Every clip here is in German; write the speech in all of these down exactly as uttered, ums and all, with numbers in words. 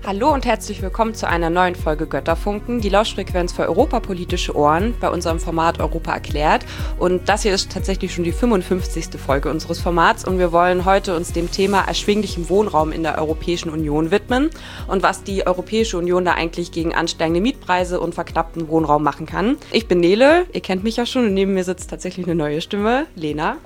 Hallo und herzlich willkommen zu einer neuen Folge Götterfunken, die Lauschfrequenz für europapolitische Ohren bei unserem Format Europa erklärt. Und das hier ist tatsächlich schon die fünfundfünfzigste Folge unseres Formats und wir wollen heute uns dem Thema erschwinglichem Wohnraum in der Europäischen Union widmen und was die Europäische Union da eigentlich gegen ansteigende Mietpreise und verknappten Wohnraum machen kann. Ich bin Nele, ihr kennt mich ja schon und neben mir sitzt tatsächlich eine neue Stimme, Lena.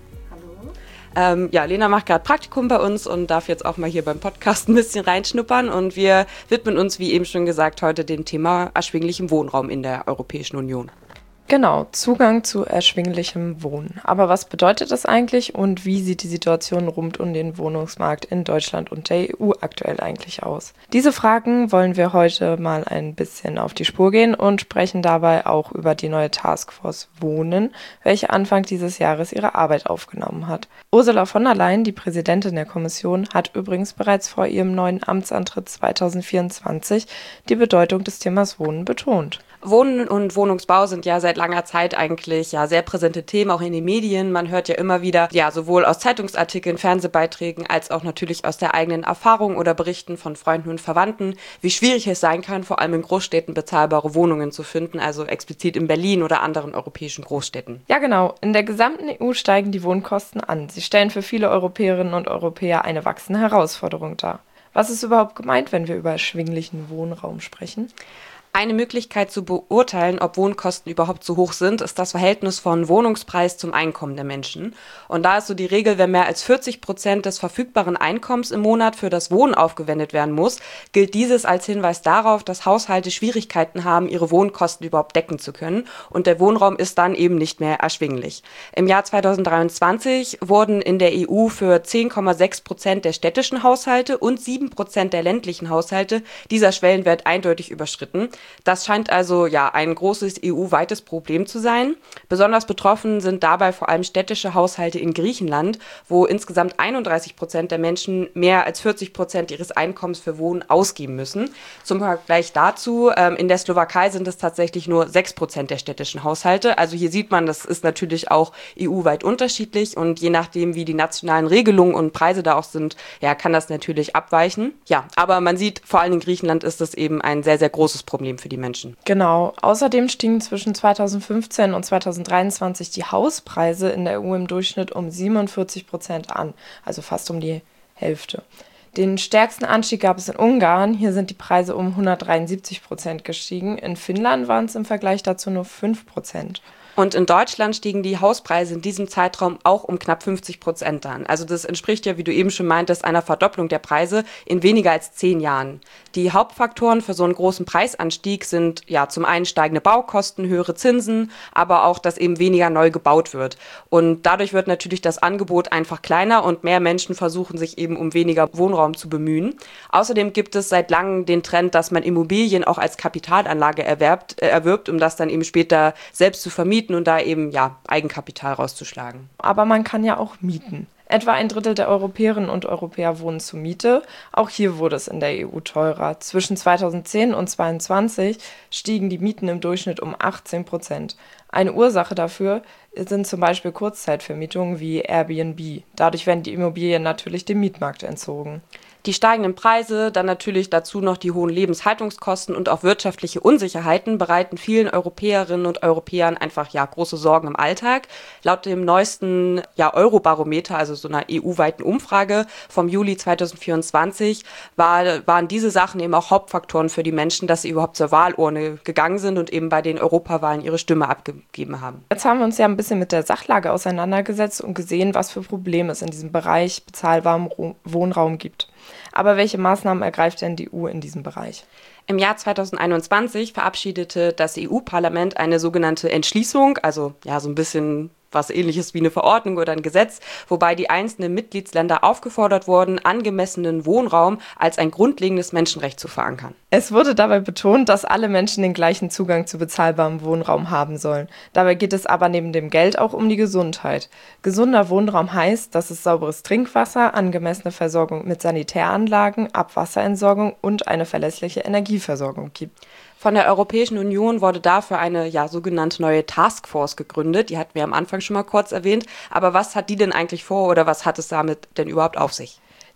Ähm, ja, Lena macht gerade Praktikum bei uns und darf jetzt auch mal hier beim Podcast ein bisschen reinschnuppern. Und wir widmen uns, wie eben schon gesagt, heute dem Thema erschwinglichem Wohnraum in der Europäischen Union. Genau, Zugang zu erschwinglichem Wohnen. Aber was bedeutet das eigentlich und wie sieht die Situation rund um den Wohnungsmarkt in Deutschland und der E U aktuell eigentlich aus? Diese Fragen wollen wir heute mal ein bisschen auf die Spur gehen und sprechen dabei auch über die neue Taskforce Wohnen, welche Anfang dieses Jahres ihre Arbeit aufgenommen hat. Ursula von der Leyen, die Präsidentin der Kommission, hat übrigens bereits vor ihrem neuen Amtsantritt zweitausendvierundzwanzig die Bedeutung des Themas Wohnen betont. Wohnen und Wohnungsbau sind ja seit langer Zeit eigentlich ja sehr präsente Themen, auch in den Medien. Man hört ja immer wieder, ja, sowohl aus Zeitungsartikeln, Fernsehbeiträgen, als auch natürlich aus der eigenen Erfahrung oder Berichten von Freunden und Verwandten, wie schwierig es sein kann, vor allem in Großstädten bezahlbare Wohnungen zu finden, also explizit in Berlin oder anderen europäischen Großstädten. Ja, genau. In der gesamten E U steigen die Wohnkosten an. Sie stellen für viele Europäerinnen und Europäer eine wachsende Herausforderung dar. Was ist überhaupt gemeint, wenn wir über erschwinglichen Wohnraum sprechen? Eine Möglichkeit zu beurteilen, ob Wohnkosten überhaupt zu hoch sind, ist das Verhältnis von Wohnungspreis zum Einkommen der Menschen. Und da ist so die Regel, wenn mehr als vierzig Prozent des verfügbaren Einkommens im Monat für das Wohnen aufgewendet werden muss, gilt dieses als Hinweis darauf, dass Haushalte Schwierigkeiten haben, ihre Wohnkosten überhaupt decken zu können. Und der Wohnraum ist dann eben nicht mehr erschwinglich. Im Jahr zweitausenddreiundzwanzig wurden in der E U für zehn Komma sechs Prozent der städtischen Haushalte und sieben Prozent der ländlichen Haushalte dieser Schwellenwert eindeutig überschritten. Das scheint also ja ein großes E U-weites Problem zu sein. Besonders betroffen sind dabei vor allem städtische Haushalte in Griechenland, wo insgesamt einunddreißig Prozent der Menschen mehr als vierzig Prozent ihres Einkommens für Wohnen ausgeben müssen. Zum Vergleich dazu, ähm, in der Slowakei sind es tatsächlich nur sechs Prozent der städtischen Haushalte. Also hier sieht man, das ist natürlich auch E U-weit unterschiedlich und je nachdem, wie die nationalen Regelungen und Preise da auch sind, ja, kann das natürlich abweichen. Ja, aber man sieht, vor allem in Griechenland ist das eben ein sehr, sehr großes Problem für die Menschen. Genau. Außerdem stiegen zwischen zweitausendfünfzehn und zweitausenddreiundzwanzig die Hauspreise in der E U im Durchschnitt um siebenundvierzig Prozent an, also fast um die Hälfte. Den stärksten Anstieg gab es in Ungarn. Hier sind die Preise um hundertdreiundsiebzig Prozent gestiegen. In Finnland waren es im Vergleich dazu nur fünf Prozent. Und in Deutschland stiegen die Hauspreise in diesem Zeitraum auch um knapp fünfzig Prozent an. Also das entspricht ja, wie du eben schon meintest, einer Verdopplung der Preise in weniger als zehn Jahren. Die Hauptfaktoren für so einen großen Preisanstieg sind ja zum einen steigende Baukosten, höhere Zinsen, aber auch, dass eben weniger neu gebaut wird. Und dadurch wird natürlich das Angebot einfach kleiner und mehr Menschen versuchen sich eben um weniger Wohnraum zu bemühen. Außerdem gibt es seit langem den Trend, dass man Immobilien auch als Kapitalanlage erwerbt, äh, erwirbt, um das dann eben später selbst zu vermieten und da eben ja Eigenkapital rauszuschlagen. Aber man kann ja auch mieten. Etwa ein Drittel der Europäerinnen und Europäer wohnen zur Miete. Auch hier wurde es in der E U teurer. Zwischen zweitausendzehn und zweitausendzweiundzwanzig stiegen die Mieten im Durchschnitt um achtzehn Prozent. Eine Ursache dafür sind zum Beispiel Kurzzeitvermietungen wie Airbnb. Dadurch werden die Immobilien natürlich dem Mietmarkt entzogen. Die steigenden Preise, dann natürlich dazu noch die hohen Lebenshaltungskosten und auch wirtschaftliche Unsicherheiten bereiten vielen Europäerinnen und Europäern einfach ja große Sorgen im Alltag. Laut dem neuesten ja, Eurobarometer, also so einer E U-weiten Umfrage vom Juli zweitausendvierundzwanzig, war, waren diese Sachen eben auch Hauptfaktoren für die Menschen, dass sie überhaupt zur Wahlurne gegangen sind und eben bei den Europawahlen ihre Stimme abgegeben haben. Jetzt haben wir uns ja ein bisschen mit der Sachlage auseinandergesetzt und gesehen, was für Probleme es in diesem Bereich bezahlbarem Wohnraum gibt. Aber welche Maßnahmen ergreift denn die E U in diesem Bereich? Im Jahr zweitausendeinundzwanzig verabschiedete das E U-Parlament eine sogenannte Entschließung, also ja so ein bisschen was Ähnliches wie eine Verordnung oder ein Gesetz, wobei die einzelnen Mitgliedsländer aufgefordert wurden, angemessenen Wohnraum als ein grundlegendes Menschenrecht zu verankern. Es wurde dabei betont, dass alle Menschen den gleichen Zugang zu bezahlbarem Wohnraum haben sollen. Dabei geht es aber neben dem Geld auch um die Gesundheit. Gesunder Wohnraum heißt, dass es sauberes Trinkwasser, angemessene Versorgung mit Sanitäranlagen, Abwasserentsorgung und eine verlässliche Energieversorgung gibt. Von der Europäischen Union wurde dafür eine ja, sogenannte neue Taskforce gegründet. Die hatten wir am Anfang schon mal kurz erwähnt. Aber was hat die denn eigentlich vor oder was hat es damit denn überhaupt auf sich?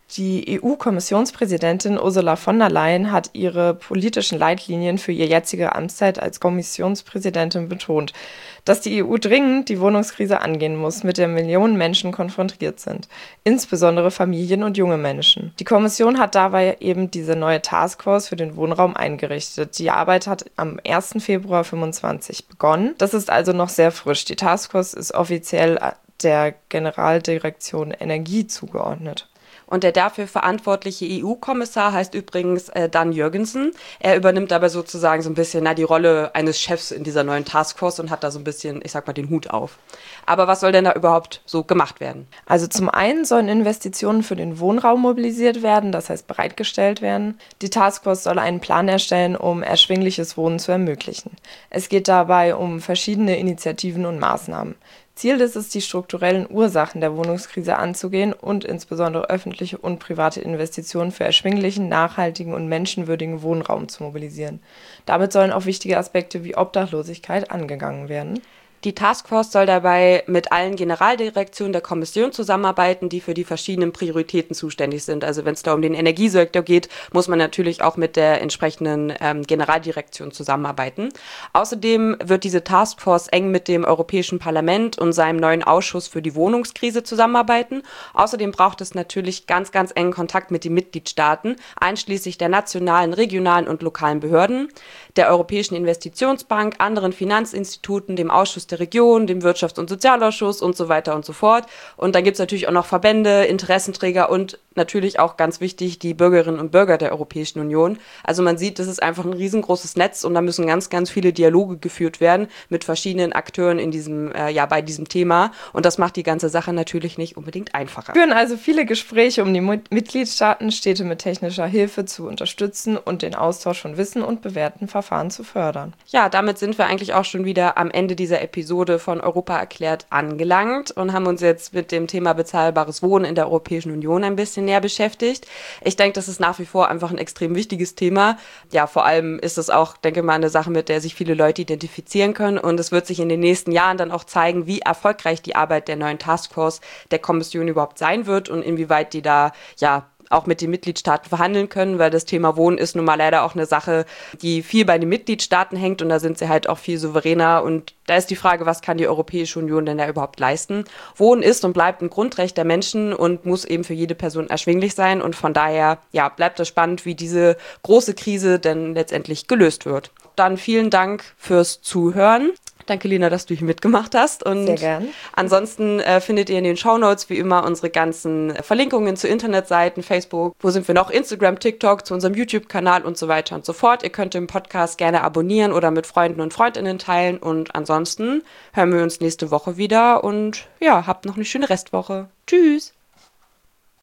Die E U-Kommissionspräsidentin Ursula von der Leyen hat ihre politischen Leitlinien für ihre jetzige Amtszeit als Kommissionspräsidentin betont, dass die E U dringend die Wohnungskrise angehen muss, mit der Millionen Menschen konfrontiert sind, insbesondere Familien und junge Menschen. Die Kommission hat dabei eben diese neue Taskforce für den Wohnraum eingerichtet. Die Arbeit hat am ersten Februar fünfundzwanzig begonnen. Das ist also noch sehr frisch. Die Taskforce ist offiziell der Generaldirektion Energie zugeordnet. Und der dafür verantwortliche E U-Kommissar heißt übrigens äh, Dan Jørgensen. Er übernimmt dabei sozusagen so ein bisschen na, die Rolle eines Chefs in dieser neuen Taskforce und hat da so ein bisschen, ich sag mal, den Hut auf. Aber was soll denn da überhaupt so gemacht werden? Also zum einen sollen Investitionen für den Wohnraum mobilisiert werden, das heißt bereitgestellt werden. Die Taskforce soll einen Plan erstellen, um erschwingliches Wohnen zu ermöglichen. Es geht dabei um verschiedene Initiativen und Maßnahmen. Ziel ist es, die strukturellen Ursachen der Wohnungskrise anzugehen und insbesondere öffentliche und private Investitionen für erschwinglichen, nachhaltigen und menschenwürdigen Wohnraum zu mobilisieren. Damit sollen auch wichtige Aspekte wie Obdachlosigkeit angegangen werden. Die Taskforce soll dabei mit allen Generaldirektionen der Kommission zusammenarbeiten, die für die verschiedenen Prioritäten zuständig sind. Also wenn es da um den Energiesektor geht, muss man natürlich auch mit der entsprechenden ähm, Generaldirektion zusammenarbeiten. Außerdem wird diese Taskforce eng mit dem Europäischen Parlament und seinem neuen Ausschuss für die Wohnungskrise zusammenarbeiten. Außerdem braucht es natürlich ganz, ganz engen Kontakt mit den Mitgliedstaaten, einschließlich der nationalen, regionalen und lokalen Behörden, der Europäischen Investitionsbank, anderen Finanzinstituten, dem Ausschuss der Region, dem Wirtschafts- und Sozialausschuss und so weiter und so fort. Und dann gibt es natürlich auch noch Verbände, Interessenträger und natürlich auch ganz wichtig die Bürgerinnen und Bürger der Europäischen Union. Also man sieht, das ist einfach ein riesengroßes Netz und da müssen ganz, ganz viele Dialoge geführt werden mit verschiedenen Akteuren in diesem, äh, ja, bei diesem Thema. Und das macht die ganze Sache natürlich nicht unbedingt einfacher. Wir führen also viele Gespräche, um die Mitgliedstaaten Städte mit technischer Hilfe zu unterstützen und den Austausch von Wissen und bewährten Verfahren zu fördern. Ja, damit sind wir eigentlich auch schon wieder am Ende dieser Episode von Europa erklärt angelangt und haben uns jetzt mit dem Thema bezahlbares Wohnen in der Europäischen Union ein bisschen näher beschäftigt. Ich denke, das ist nach wie vor einfach ein extrem wichtiges Thema. Ja, vor allem ist es auch, denke ich mal, eine Sache, mit der sich viele Leute identifizieren können und es wird sich in den nächsten Jahren dann auch zeigen, wie erfolgreich die Arbeit der neuen Taskforce der Kommission überhaupt sein wird und inwieweit die da, ja, auch mit den Mitgliedstaaten verhandeln können, weil das Thema Wohnen ist nun mal leider auch eine Sache, die viel bei den Mitgliedstaaten hängt und da sind sie halt auch viel souveräner und da ist die Frage, was kann die Europäische Union denn da überhaupt leisten? Wohnen ist und bleibt ein Grundrecht der Menschen und muss eben für jede Person erschwinglich sein und von daher, ja, bleibt es spannend, wie diese große Krise denn letztendlich gelöst wird. Dann vielen Dank fürs Zuhören. Danke, Lena, dass du hier mitgemacht hast. Und sehr gern. Ansonsten äh, findet ihr in den Shownotes wie immer unsere ganzen Verlinkungen zu Internetseiten, Facebook, wo sind wir noch, Instagram, TikTok, zu unserem YouTube-Kanal und so weiter und so fort. Ihr könnt den Podcast gerne abonnieren oder mit Freunden und Freundinnen teilen. Und ansonsten hören wir uns nächste Woche wieder und ja, habt noch eine schöne Restwoche. Tschüss!